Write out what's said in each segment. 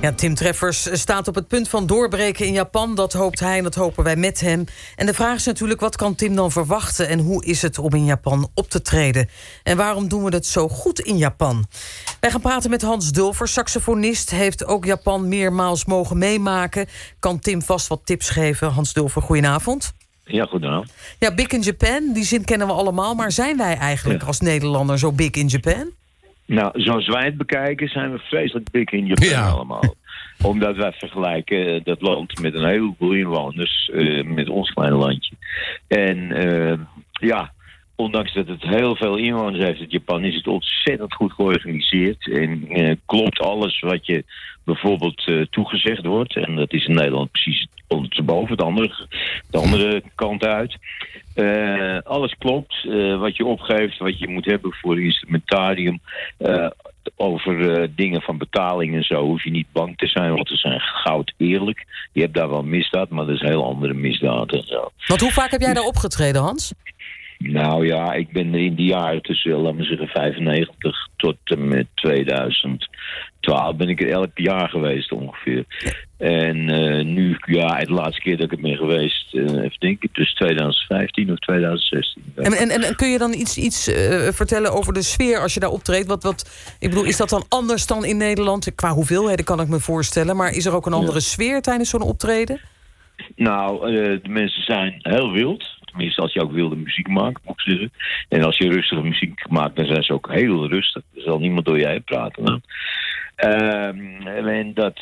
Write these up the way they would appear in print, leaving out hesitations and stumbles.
Ja, Tim Treffers staat op het punt van doorbreken in Japan. Dat hoopt hij en dat hopen wij met hem. En de vraag is natuurlijk, wat kan Tim dan verwachten? En hoe is het om in Japan op te treden? En waarom doen we het zo goed in Japan? Wij gaan praten met Hans Dulfer, saxofonist. Heeft ook Japan meermaals mogen meemaken. Kan Tim vast wat tips geven. Hans Dulfer, goedenavond. Ja, goedenavond. Ja, Big in Japan, die zin kennen we allemaal. Maar zijn wij eigenlijk als Nederlander zo big in Japan? Nou, zoals wij het bekijken zijn we vreselijk big in Japan allemaal. Omdat wij vergelijken dat land met een heleboel inwoners met ons kleine landje. En ondanks dat het heel veel inwoners heeft, het Japan, is het ontzettend goed georganiseerd. En klopt alles wat je bijvoorbeeld toegezegd wordt. En dat is in Nederland precies ondersteboven, de andere kant uit. Alles klopt. Wat je opgeeft, wat je moet hebben voor instrumentarium. Over dingen van betaling en zo hoef je niet bang te zijn, want ze zijn goud eerlijk. Je hebt daar wel misdaad, maar dat is heel andere misdaad en zo. Want hoe vaak heb jij daar opgetreden, Hans? Nou ja, ik ben er in die jaren tussen, laten we zeggen, 95 tot en met 2012 ben ik er elk jaar geweest ongeveer. En nu, de laatste keer dat ik er ben geweest, even denken, tussen 2015 of 2016. En kun je dan iets vertellen over de sfeer als je daar optreedt? Ik bedoel, is dat dan anders dan in Nederland? Qua hoeveelheden kan ik me voorstellen, maar is er ook een andere sfeer tijdens zo'n optreden? Nou, de mensen zijn heel wild. Tenminste, als je ook wilde muziek maakt, moet ik zeggen. En als je rustige muziek maakt, dan zijn ze ook heel rustig. Er zal niemand door je heen praten. En dat,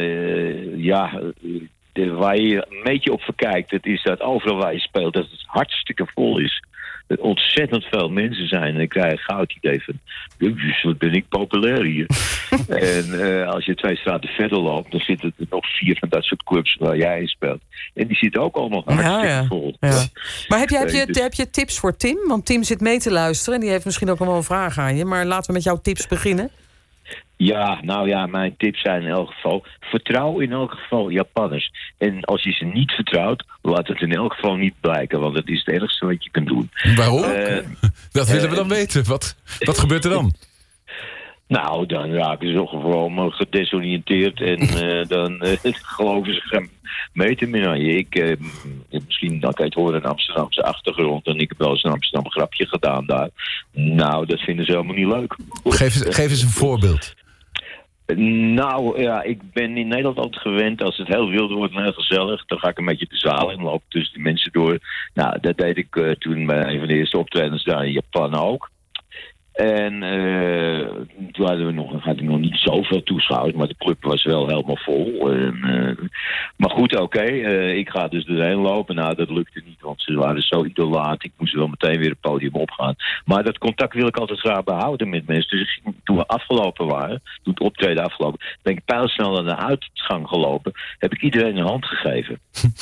waar je een beetje op verkijkt, het is dat overal waar je speelt, dat het hartstikke vol is. Er ontzettend veel mensen zijn. En ik krijg een goud idee van, wat ben ik populair hier. En als je 2 straten verder loopt, dan zitten er nog 4 van dat soort clubs waar jij in speelt. En die zitten ook allemaal hartstikke vol. Ja. Maar heb je tips voor Tim? Want Tim zit mee te luisteren en die heeft misschien ook nog wel een vraag aan je. Maar laten we met jouw tips beginnen. Ja, mijn tips zijn in elk geval, vertrouw in elk geval Japanners. En als je ze niet vertrouwt, laat het in elk geval niet blijken, want dat is het ergste wat je kunt doen. Waarom? Dat willen we dan weten. Wat gebeurt er dan? Nou, dan raken ze gewoon gedesoriënteerd en dan geloven ze geen meter meer aan je. Misschien dat ik het hoor een Amsterdamse achtergrond en ik heb wel eens een Amsterdam grapje gedaan daar. Nou, dat vinden ze helemaal niet leuk. Geef eens een voorbeeld. Nou, ja, ik ben in Nederland altijd gewend, als het heel wild wordt en heel gezellig, dan ga ik een beetje de zaal in, loop tussen de mensen door. Nou, dat deed ik toen bij een van de eerste optredens daar in Japan ook. En toen had ik nog niet zoveel toeschouwers, maar de club was wel helemaal vol. Maar goed, ik ga dus erheen lopen. Nou, dat lukte niet, want ze waren zo idolaat. Ik moest wel meteen weer het podium opgaan. Maar dat contact wil ik altijd graag behouden met mensen. Dus toen we afgelopen waren, toen het optreden afgelopen, ben ik pijlsnel naar de uitgang gelopen. Heb ik iedereen een hand gegeven.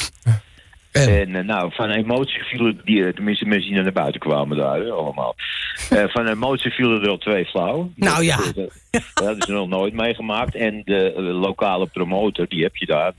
En van emotie vielen tenminste mensen die naar buiten kwamen daar, allemaal. Van emotie vielen er al 2 flauw. Nou ja. Dat hadden ze nog nooit meegemaakt. En de lokale promotor, die heb je daar.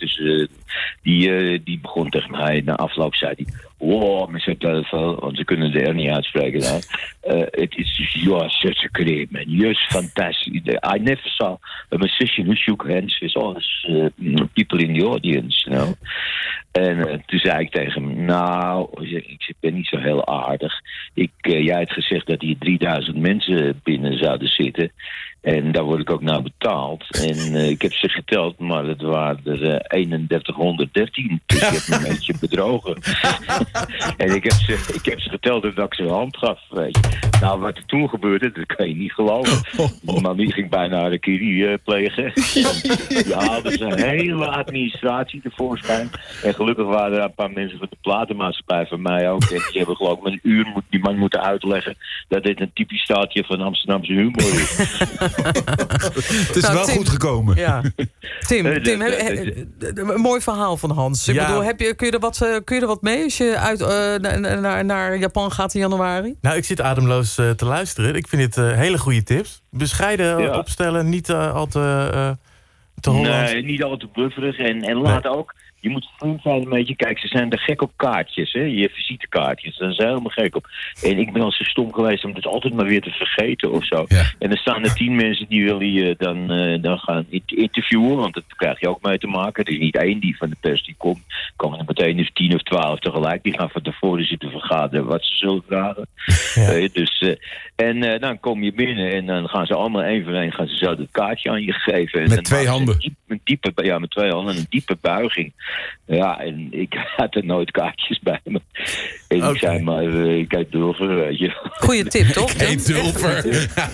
Die begon tegen mij, na afloop zei hij, wow, met zijn telefoon, want ze kunnen de R niet uitspreken daar. It is you such a great man. You're fantastic. I never saw a musician who shook hands with all people in the audience, you know. En toen zei ik tegen hem, nou, ik ben niet zo heel aardig. Jij hebt gezegd dat hier 3000 mensen binnen zouden zitten. En daar word ik ook naar betaald. En ik heb ze geteld, maar het waren er 3113. Dus ik heb me een beetje bedrogen. En ik heb ze geteld dat ik ze een hand gaf. Weet je. Nou, wat er toen gebeurde, dat kan je niet geloven. Maar die ging bijna harakiri plegen. Die haalden ze een hele administratie tevoorschijn. En gelukkig waren er een paar mensen van de platenmaatschappij van mij ook. En die hebben geloof ik met een uur die man moeten uitleggen dat dit een typisch staatje van Amsterdamse humor is. Het is wel Tim, goed gekomen. Ja. Tim, een mooi verhaal van Hans. Ik bedoel, kun je er wat mee als je naar Japan gaat in januari? Nou, ik zit ademloos te luisteren. Ik vind dit hele goede tips. Bescheiden opstellen, niet al te Hollands. Nee, niet al te bufferig. En laat ook Je moet vriend zijn een beetje. Kijk, ze zijn er gek op kaartjes, hè? Je visitekaartjes. Daar zijn ze helemaal gek op. En ik ben al zo stom geweest om het altijd maar weer te vergeten of zo. Ja. En er staan er 10 mensen die willen je dan gaan interviewen. Want dat krijg je ook mee te maken. Er is niet één die van de pers die komt. Komen er meteen 10 of 12 tegelijk. Die gaan van tevoren zitten vergaderen wat ze zullen vragen. Ja. Dan kom je binnen en dan gaan ze allemaal één voor één gaan ze zo dat kaartje aan je geven. En Met dan 2 handen. met 2 handen, een diepe buiging. Ja, en ik had er nooit kaartjes bij me. En ik zei maar, kijk Dulfer, weet je. Goeie tip, toch? Geen Dulfer.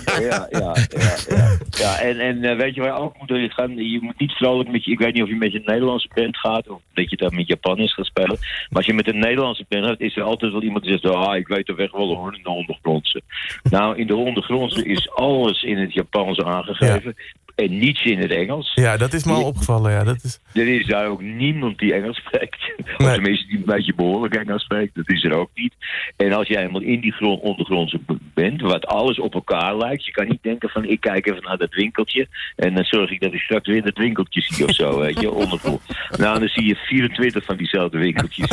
Ja, en weet je waar je ook moet gaan? Je moet niet vrolijk met je... Ik weet niet of je met je Nederlandse band gaat of dat je daar met Japanners gaat spelen. Maar als je met een Nederlandse band gaat, is er altijd wel iemand die zegt... ik weet de weg wel hoor, in de ondergrondse. Nou, in de ondergrondse is alles in het Japans aangegeven. Ja. En niets in het Engels. Ja, dat is me al opgevallen. Ja, dat is... Er is daar ook niemand die Engels spreekt. Of Nee. tenminste die een beetje behoorlijk Engels spreekt. Dat is er ook niet. En als jij helemaal in die ondergrondse bent, wat alles op elkaar lijkt. Je kan niet denken van ik kijk even naar dat winkeltje. En dan zorg ik dat ik straks weer dat winkeltje zie of zo. Weet je, ondergrond. Nou, dan zie je 24 van diezelfde winkeltjes.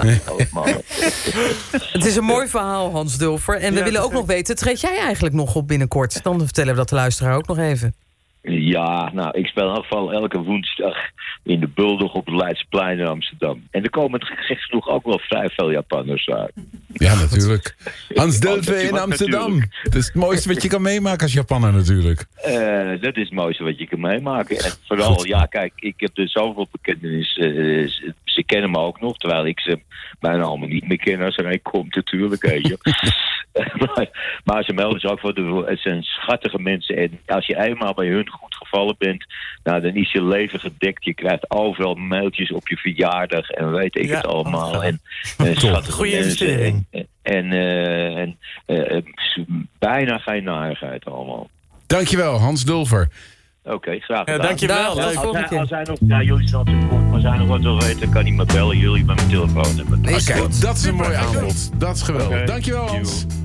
Het is een mooi verhaal, Hans Dulfer. En we willen ook nog weten, treed jij eigenlijk nog op binnenkort? Dan vertellen we dat de luisteraar ook nog even. Ja, nou, ik speel in elk geval elke woensdag in de Bulldog op het Leidseplein in Amsterdam. En er komen gek genoeg ook wel vrij veel Japanners uit. Ja, natuurlijk. Hans Dulfer in Amsterdam. Dat is het mooiste wat je kan meemaken als Japanner natuurlijk. Dat is het mooiste wat je kan meemaken. En vooral, Goed. ja, kijk, ik heb er zoveel bekentenis. Ze kennen me ook nog, terwijl ik ze bijna allemaal niet meer ken als er een komt natuurlijk, weet je. maar ze melden zich ook voor het zijn schattige mensen. En als je eenmaal bij hun goed gevallen bent, nou, dan is je leven gedekt. Je krijgt overal mailtjes op je verjaardag en weet ik het allemaal. En schattige Goeie mensen. investering. En bijna geen narigheid allemaal. Dankjewel, Hans Dulfer. Oké, graag gedaan. Dankjewel. Dag, Leuk. leuk. Als hij nog, ja, jullie zijn natuurlijk kort, maar als hij nog wat wil weten, kan hij me bellen. Jullie met mijn telefoon hebben. Is Oké, goed. dat is een mooi aanbod. Dat is geweldig. Oké. Dankjewel, Hans.